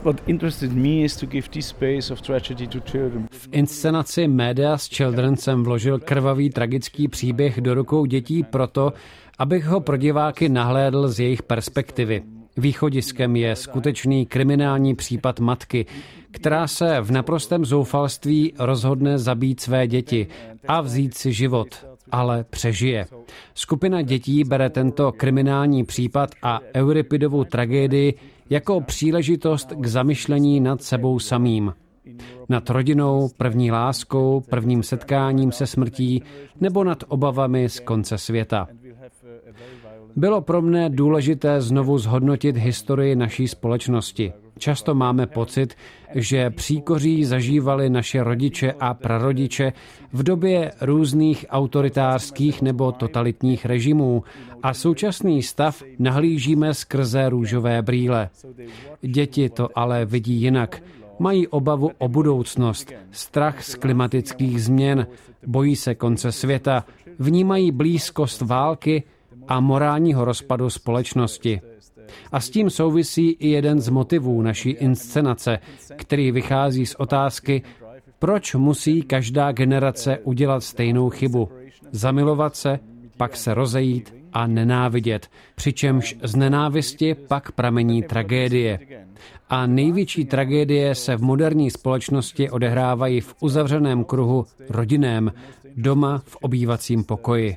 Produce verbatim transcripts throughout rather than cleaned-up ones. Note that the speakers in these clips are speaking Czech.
V inscenaci Media's Children jsem vložil krvavý tragický příběh do rukou dětí proto, abych ho pro diváky nahlédl z jejich perspektivy. Východiskem je skutečný kriminální případ matky, která se v naprostém zoufalství rozhodne zabít své děti a vzít si život, ale přežije. Skupina dětí bere tento kriminální případ a Euripidovu tragédii jako příležitost k zamyšlení nad sebou samým. Nad rodinou, první láskou, prvním setkáním se smrtí nebo nad obavami z konce světa. Bylo pro mne důležité znovu zhodnotit historii naší společnosti. Často máme pocit, že příkoří zažívali naše rodiče a prarodiče v době různých autoritářských nebo totalitních režimů a současný stav nahlížíme skrze růžové brýle. Děti to ale vidí jinak. Mají obavu o budoucnost, strach z klimatických změn, bojí se konce světa, vnímají blízkost války a morálního rozpadu společnosti. A s tím souvisí i jeden z motivů naší inscenace, který vychází z otázky, proč musí každá generace udělat stejnou chybu. Zamilovat se, pak se rozejít a nenávidět, přičemž z nenávisti pak pramení tragédie. A největší tragédie se v moderní společnosti odehrávají v uzavřeném kruhu rodinném, doma v obývacím pokoji.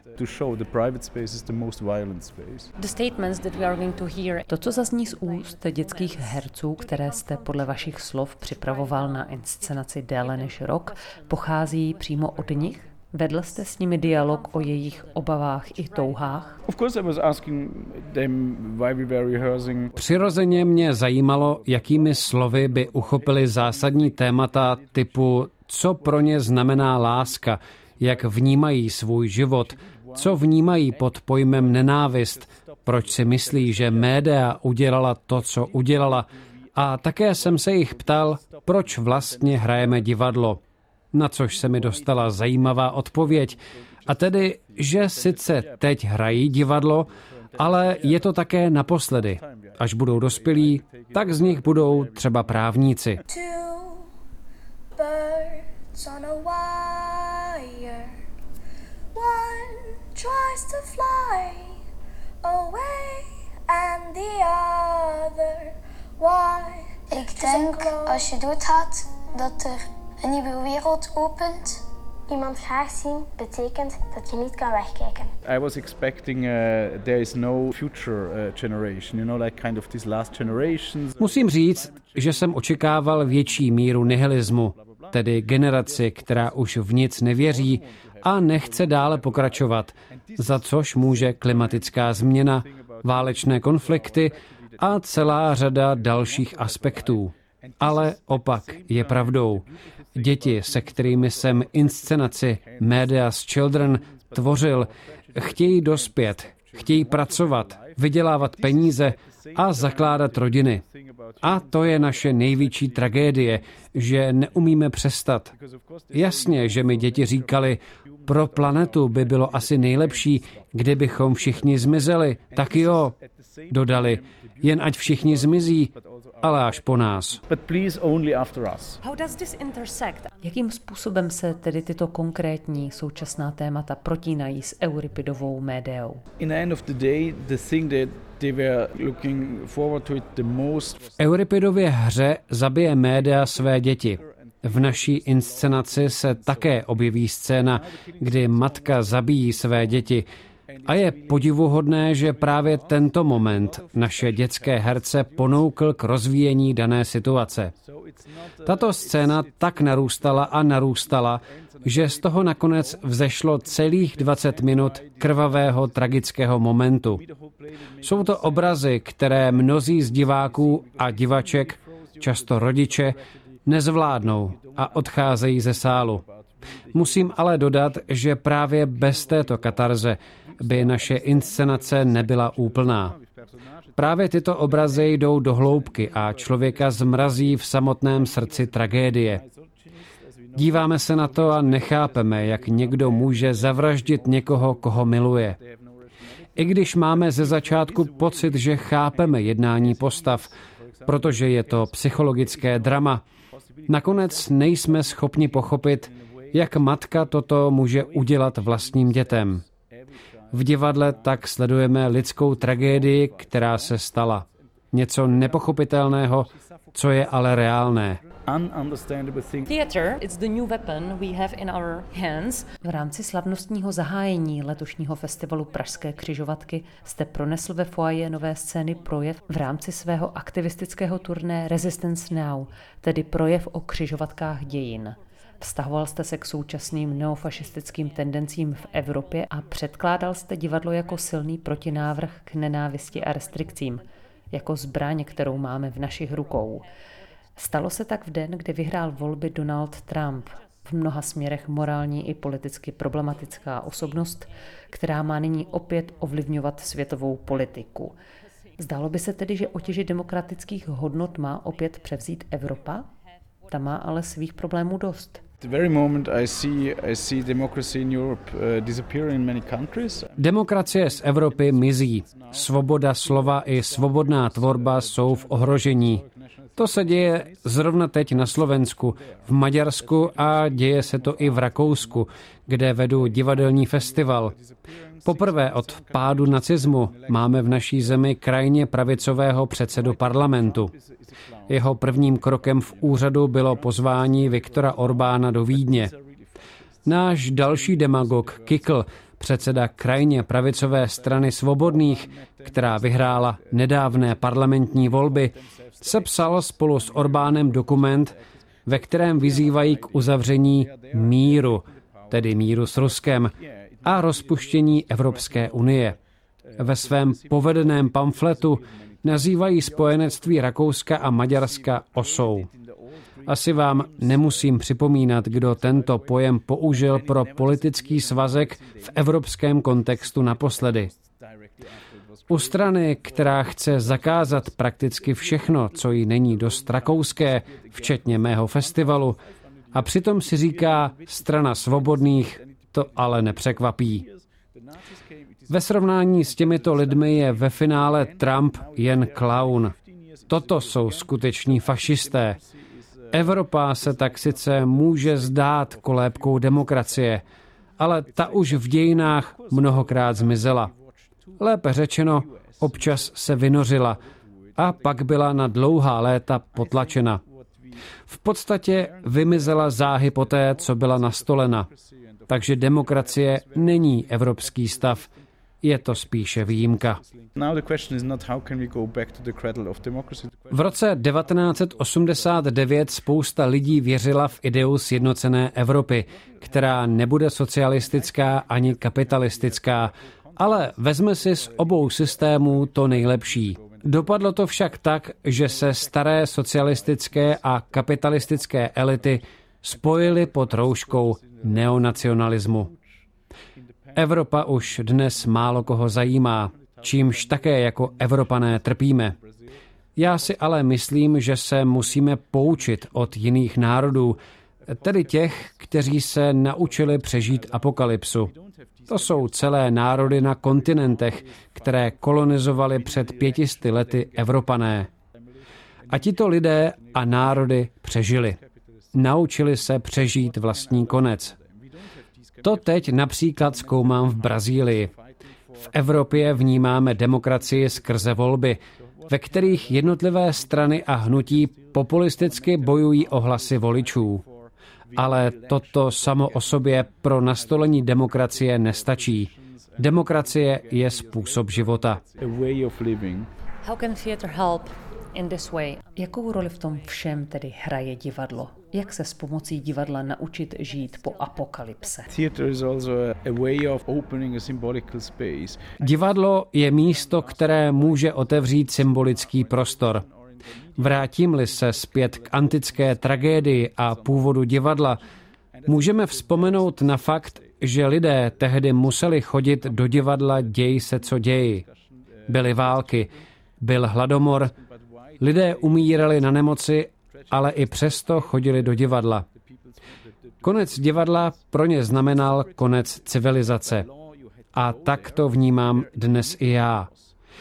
To, co zazní z úst dětských herců, které jste podle vašich slov připravoval na inscenaci déle než rok, pochází přímo od nich? Vedl jste s nimi dialog o jejich obavách i touhách? Přirozeně mě zajímalo, jakými slovy by uchopili zásadní témata typu, co pro ně znamená láska, jak vnímají svůj život, co vnímají pod pojmem nenávist, proč si myslí, že média udělala to, co udělala. A také jsem se jich ptal, proč vlastně hrajeme divadlo. Na což se mi dostala zajímavá odpověď. A tedy, že sice teď hrají divadlo, ale je to také naposledy. Až budou dospělí, tak z nich budou třeba právníci. Ik denk, als je dood gaat, dat er een nieuwe wereld opent. Iemand graag zien betekent dat je niet kan wegkijken. I was expecting uh, there is no future uh, generation, you know, like kind of these last generations. Musím říct, že jsem očekával větší míru nihilismu, tedy generaci, která už v nic nevěří a nechce dále pokračovat, za což může klimatická změna, válečné konflikty a celá řada dalších aspektů. Ale opak je pravdou. Děti, se kterými jsem inscenaci Media's Children tvořil, chtějí dospět, chtějí pracovat, vydělávat peníze a zakládat rodiny. A to je naše největší tragédie, že neumíme přestat. Jasně, že mi děti říkali, pro planetu by bylo asi nejlepší, kdybychom všichni zmizeli. Tak jo, dodali, jen ať všichni zmizí, ale až po nás. Jakým způsobem se tedy tyto konkrétní současná témata protínají s Euripidovou Médeou? V Euripidově hře zabije Médea své děti. V naší inscenaci se také objeví scéna, kdy matka zabíjí své děti. A je podivuhodné, že právě tento moment naše dětské herce ponoukl k rozvíjení dané situace. Tato scéna tak narůstala a narůstala, že z toho nakonec vzešlo celých dvacet minut krvavého tragického momentu. Jsou to obrazy, které mnozí z diváků a divaček, často rodiče, nezvládnou a odcházejí ze sálu. Musím ale dodat, že právě bez této katarze by naše inscenace nebyla úplná. Právě tyto obrazy jdou do hloubky a člověka zmrazí v samotném srdci tragédie. Díváme se na to a nechápeme, jak někdo může zavraždit někoho, koho miluje. I když máme ze začátku pocit, že chápeme jednání postav, protože je to psychologické drama. Nakonec nejsme schopni pochopit, jak matka toto může udělat vlastním dětem. V divadle tak sledujeme lidskou tragédii, která se stala. Něco nepochopitelného, co je ale reálné. Theater, it's the new weapon we have in our hands. V rámci slavnostního zahájení letošního festivalu Pražské křižovatky jste pronesl ve foyer Nové scény projev v rámci svého aktivistického turné Resistance Now, tedy projev o křižovatkách dějin. Vztahoval jste se k současným neofašistickým tendencím v Evropě a předkládal jste divadlo jako silný protinávrh k nenávisti a restrikcím, jako zbraň, kterou máme v našich rukou. Stalo se tak v den, kdy vyhrál volby Donald Trump, v mnoha směrech morální i politicky problematická osobnost, která má nyní opět ovlivňovat světovou politiku. Zdálo by se tedy, že otěži demokratických hodnot má opět převzít Evropa? Ta má ale svých problémů dost. Demokracie z Evropy mizí. Svoboda slova i svobodná tvorba jsou v ohrožení. To se děje zrovna teď na Slovensku, v Maďarsku a děje se to i v Rakousku, kde vedu divadelní festival. Poprvé od pádu nacismu máme v naší zemi krajně pravicového předsedu parlamentu. Jeho prvním krokem v úřadu bylo pozvání Viktora Orbána do Vídně. Náš další demagog Kickl, předseda krajně pravicové strany Svobodných, která vyhrála nedávné parlamentní volby, sepsal spolu s Orbánem dokument, ve kterém vyzývají k uzavření míru, tedy míru s Ruskem, a rozpuštění Evropské unie. Ve svém povedeném pamfletu nazývají spojenectví Rakouska a Maďarska osou. Asi vám nemusím připomínat, kdo tento pojem použil pro politický svazek v evropském kontextu naposledy. U strany, která chce zakázat prakticky všechno, co jí není dost rakouské, včetně mého festivalu, a přitom si říká strana Svobodných, to ale nepřekvapí. Ve srovnání s těmito lidmi je ve finále Trump jen klaun. Toto jsou skuteční fašisté. Evropa se tak sice může zdát kolébkou demokracie, ale ta už v dějinách mnohokrát zmizela. Lépe řečeno, občas se vynořila a pak byla na dlouhá léta potlačena. V podstatě vymizela záhy poté, co byla nastolena. Takže demokracie není evropský stav, je to spíše výjimka. V roce devatenáct set osmdesát devět spousta lidí věřila v ideu sjednocené Evropy, která nebude socialistická ani kapitalistická, ale vezme si z obou systémů to nejlepší. Dopadlo to však tak, že se staré socialistické a kapitalistické elity spojily pod rouškou neonacionalismu. Evropa už dnes málo koho zajímá, čímž také jako Evropané trpíme. Já si ale myslím, že se musíme poučit od jiných národů, tedy těch, kteří se naučili přežít apokalypsu. To jsou celé národy na kontinentech, které kolonizovali před pětisty lety Evropané. A tito lidé a národy přežili. Naučili se přežít vlastní konec. To teď například zkoumám v Brazílii. V Evropě vnímáme demokracii skrze volby, ve kterých jednotlivé strany a hnutí populisticky bojují o hlasy voličů. Ale toto samo o sobě pro nastolení demokracie nestačí. Demokracie je způsob života. How can theater help in this way? Jakou roli v tom všem tedy hraje divadlo? Jak se s pomocí divadla naučit žít po apokalypse? Divadlo je místo, které může otevřít symbolický prostor. Vrátím-li se zpět k antické tragédii a původu divadla, můžeme vzpomenout na fakt, že lidé tehdy museli chodit do divadla děj se co ději. Byly války, byl hladomor, lidé umírali na nemoci, ale i přesto chodili do divadla. Konec divadla pro ně znamenal konec civilizace. A tak to vnímám dnes i já.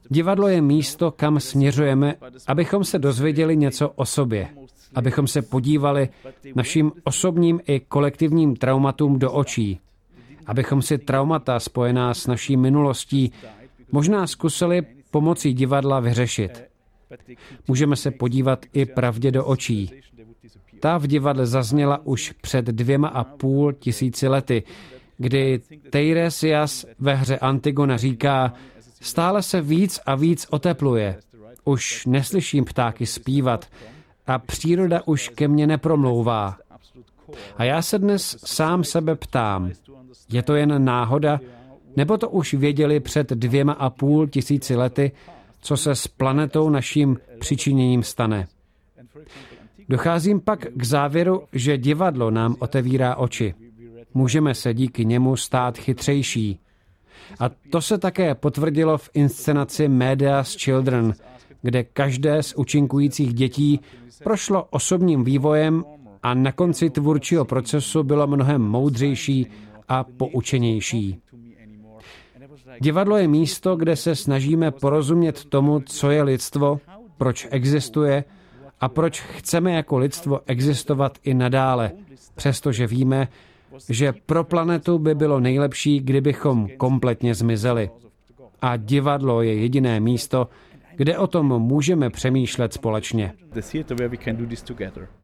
Divadlo je místo, kam směřujeme, abychom se dozvěděli něco o sobě, abychom se podívali našim osobním i kolektivním traumatům do očí, abychom si traumata spojená s naší minulostí možná zkusili pomocí divadla vyřešit. Můžeme se podívat i pravdě do očí. Ta v divadle zazněla už před dvěma a půl tisíci lety, kdy Teiresias ve hře Antigona říká: stále se víc a víc otepluje. Už neslyším ptáky zpívat a příroda už ke mně nepromlouvá. A já se dnes sám sebe ptám, je to jen náhoda, nebo to už věděli před dvěma a půl tisíci lety, co se s planetou naším přičiněním stane. Docházím pak k závěru, že divadlo nám otevírá oči. Můžeme se díky němu stát chytřejší. A to se také potvrdilo v inscenaci Medea's Children, kde každé z účinkujících dětí prošlo osobním vývojem a na konci tvůrčího procesu bylo mnohem moudřejší a poučenější. Divadlo je místo, kde se snažíme porozumět tomu, co je lidstvo, proč existuje a proč chceme jako lidstvo existovat i nadále, přestože víme, že pro planetu by bylo nejlepší, kdybychom kompletně zmizeli. A divadlo je jediné místo, kde o tom můžeme přemýšlet společně.